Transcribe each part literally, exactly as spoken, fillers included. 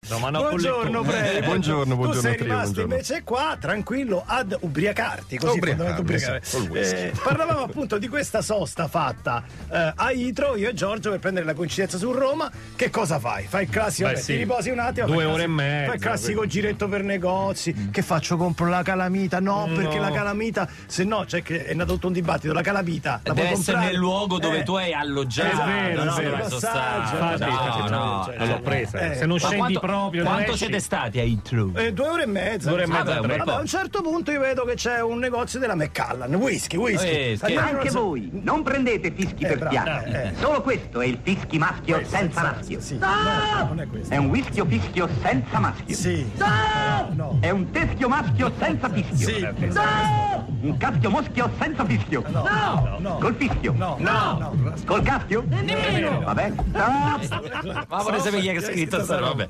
No, ma no, buongiorno, prego. Buongiorno, buongiorno. Tu sei trio, rimasto buongiorno. invece qua, tranquillo, ad ubriacarti. Così Ubriacarmi, ubriacare. sì, col whisky. Eh, parlavamo appunto di questa sosta fatta eh, a Itro, io e Giorgio, per prendere la coincidenza su Roma. Che cosa fai? Fai il classico, Beh, vabbè, sì. ti riposi un attimo. Due fai il ore e classico- mezza, Fai il classico quindi. giretto per negozi. Mm. Che faccio? Compro la calamita? No, No. perché la calamita, se no, c'è che è nato tutto un dibattito. La calamita la Deve puoi essere comprare. nel luogo dove Eh, tu hai alloggiato. È vero, no, è vero. dove sono Passaggio, stato. Infatti, No, infatti, no. cioè, non l'ho presa. eh. Se non Ma scendi quanto, proprio, non quanto esci. siete stati a Itru? Eh, due ore e mezza. Due ore e Vabbè, mezza, un bel vabbè, po'. a un certo punto io vedo che c'è un negozio della Macallan, whisky, whisky. Eh, scherzi. Allora, Anche so- voi non prendete fischi Eh, per bravo, piano. eh, eh. Solo questo è il fischi maschio Questo, senza esatto, maschio. sì. No, non è questo. È un whisky fischio senza maschio. Sì. No! No. È un teschio maschio senza fischio. Sì. No! Un caschio moschio senza fischio. No, no. Col fischio. No, no, no. Col caschio? Nemmeno. Vabbè. No. Ma vorrei sapere chi ha scritto sta roba.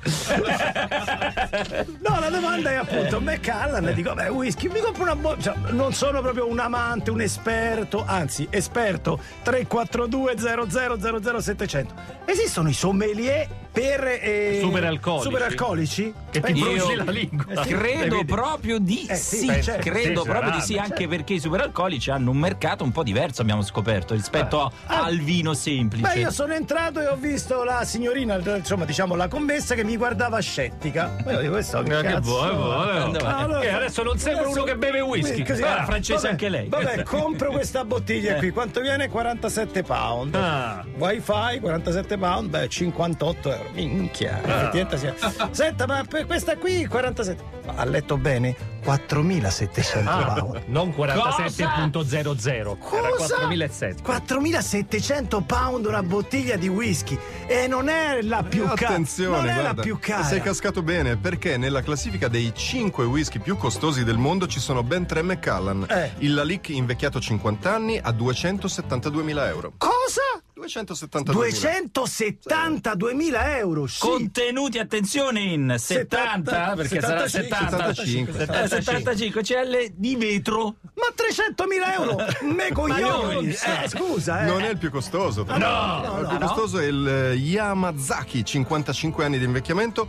No, la domanda è appunto Macallan e dico, beh, whisky, mi compro una bo- cioè, non sono proprio un amante, un esperto, anzi, esperto. Tre quattro due zero zero zero zero settecento. Esistono i sommelier per eh, Superalcolici? superalcolici? Che ti Beh, bruci io- la lingua. Credo Vedi? proprio di Eh, sì, sì, certo. credo Sì, proprio di sarà, sì, ma anche perché i superalcolici hanno un mercato un po' diverso, abbiamo scoperto, rispetto a- Ah. al vino semplice. Beh, io sono entrato e ho visto la signorina, insomma, diciamo la commessa che mi guardava scettica. Ma io dico, questo che Eh, che cazzo? vuoi, vuoi, Andiamo. vuoi. Ah, allora- Eh, adesso non sembra adesso- uno che beve whisky. Così, Guarda, ah, francese vabbè, anche lei. Vabbè, compro questa bottiglia qui. Quanto viene? quarantasette pound. Ah. Wifi, quarantasette pound, beh, cinquantotto euro. Minchia. effettivamente sì. Senta, ma per questa qui quarantasette. Ma ha letto bene? quattromilasettecento Ah, pound. non quarantasette virgola zero zero. Era Cosa? quattromilasettecento. quattromilasettecento pound una bottiglia di whisky e non è la più cara. Attenzione, non è guarda, la più cara. sei cascato bene perché nella classifica dei cinque whisky più costosi del mondo ci sono ben tre Macallan. Eh. Il Lalique invecchiato cinquanta anni a duecentosettantaduemila euro. Cosa? duecentosettantaduemila. duecentosettantaduemila euro, sì. Contenuti, attenzione, in settanta, perché sarà settanta, settantacinque. Eh, settantacinque C L di vetro. Ma trecentomila euro? Me coglioni! Eh, scusa, eh. Non è il più costoso. tra l'altro. Il più Ah, no? costoso è il eh, Yamazaki, cinquantacinque anni di invecchiamento,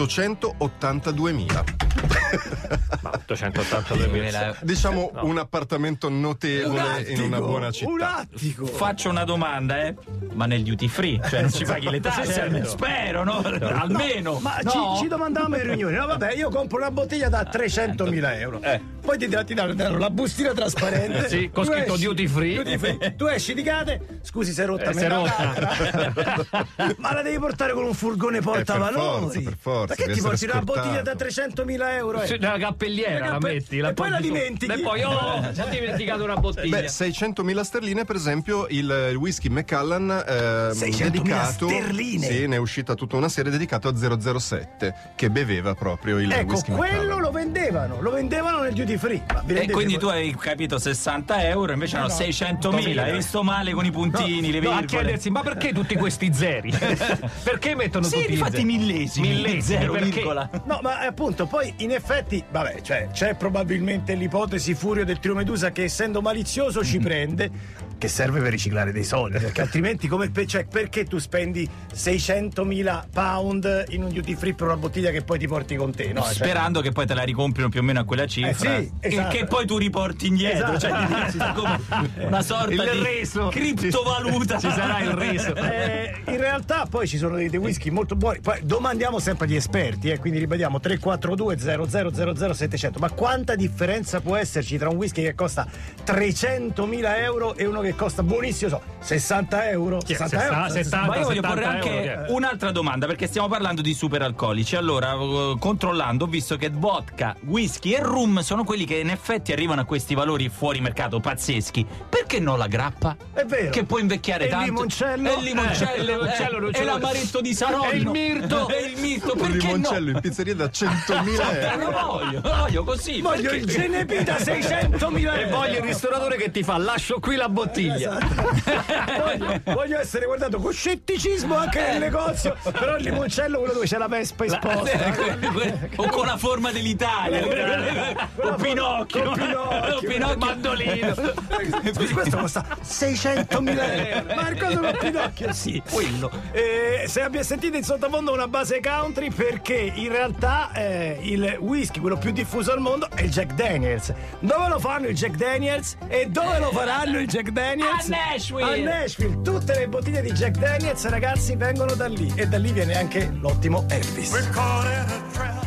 ottocentottantaduemila. Ma ottocentottantadue. Diciamo un appartamento notevole Un in una attico, buona città. Un attico. Faccio una domanda, eh? Ma nel duty free, cioè non ci paghi le tasse? certo. Spero, no? Almeno. Ma no? ci, ci domandavamo in riunione, no vabbè, io compro una bottiglia da trecentomila euro. Eh. Poi ti, ti danno, danno la bustina trasparente. Sì, con Tu scritto esci- duty free. duty free. Tu esci di cade, scusi se è rotta, Eh, me si è ne rotta. un'altra. Ma la devi portare con un furgone portavalori. forza, per forza, Ma che deve ti porti essere una bottiglia da scortato. trecentomila euro? Eh? Sì, nella cappelliera La la cappe- metti e poi appoggi la su- dimentichi. E poi oh, ci ha dimenticato una bottiglia. Beh, seicentomila sterline, per esempio, il whisky Macallan ehm, seicentomila dedicato. sterline? Sì, ne è uscita tutta una serie dedicato a zero zero sette, che beveva proprio il Ecco, whisky quello Macallan. lo vendevano, lo vendevano nel duty free. Ma vi E rendete quindi conto? tu hai capito sessanta euro, invece hanno no. seicentomila. Hai visto male con i puntini, le No, a virgole. chiedersi, ma perché tutti questi zeri? Perché mettono Sì, tutti difatti i zeri? millesimi, Millesimi, zero perché? virgola. No, ma appunto, poi in effetti, vabbè, cioè, c'è probabilmente l'ipotesi Furio del Trio Medusa che essendo malizioso ci prende, che serve per riciclare dei soldi, perché altrimenti come, pe- cioè, perché tu spendi seicentomila pound in un duty free per una bottiglia che poi ti porti con te, no? Cioè, Sperando che poi te la ricomprino più o meno a quella cifra, Eh sì, esatto. che poi tu riporti indietro, Esatto. cioè diventa come una sorta Il di reso. criptovaluta. Ci sarà il reso. Eh, in realtà poi ci sono dei, dei whisky molto buoni. Poi domandiamo sempre agli esperti, eh, quindi ribadiamo tre quattro due zero zero zero zero settecento. Ma quanta differenza può esserci tra un whisky che costa trecentomila euro e uno che costa buonissimo, so, sessanta euro? Chi è? sessanta euro? sessanta, Ma io voglio settanta porre anche euro, che è? un'altra domanda, perché stiamo parlando di superalcolici. Allora, eh, controllando, ho visto che vodka, whisky e rum sono quelli che in effetti arrivano a questi valori fuori mercato pazzeschi. Perché no la grappa? È vero. Che può invecchiare E il tanto. limoncello? E il limoncello, Eh, il limoncello non eh, ce e l'ho. l'amaretto di Saronno. E il mirto. E il mirto, Un perché limoncello no? in pizzeria da centomila Eh, euro. lo voglio, lo voglio così. Voglio perché- il Genepì da seicentomila E euro. voglio il ristoratore che ti fa lascio qui la bottiglia bottiglia. Esatto. voglio, voglio essere guardato con scetticismo anche nel negozio, però il limoncello quello dove c'è la Vespa esposta. O con la forma dell'Italia. O Pinocchio. Con Pinocchio. O Pinocchio mandolino. Scusi, questo costa seicentomila euro. Ma il coso con Pinocchio? Sì, quello. Eh, se abbia sentito in sottofondo una base country, perché in realtà eh, il whisky, quello più diffuso al mondo, è il Jack Daniels. Dove lo fanno il Jack Daniels? E dove lo faranno il Jack Daniels? A Nashville. A Nashville. Tutte le bottiglie di Jack Daniels, ragazzi, vengono da lì. E da lì viene anche l'ottimo Elvis. We're caught in a trap.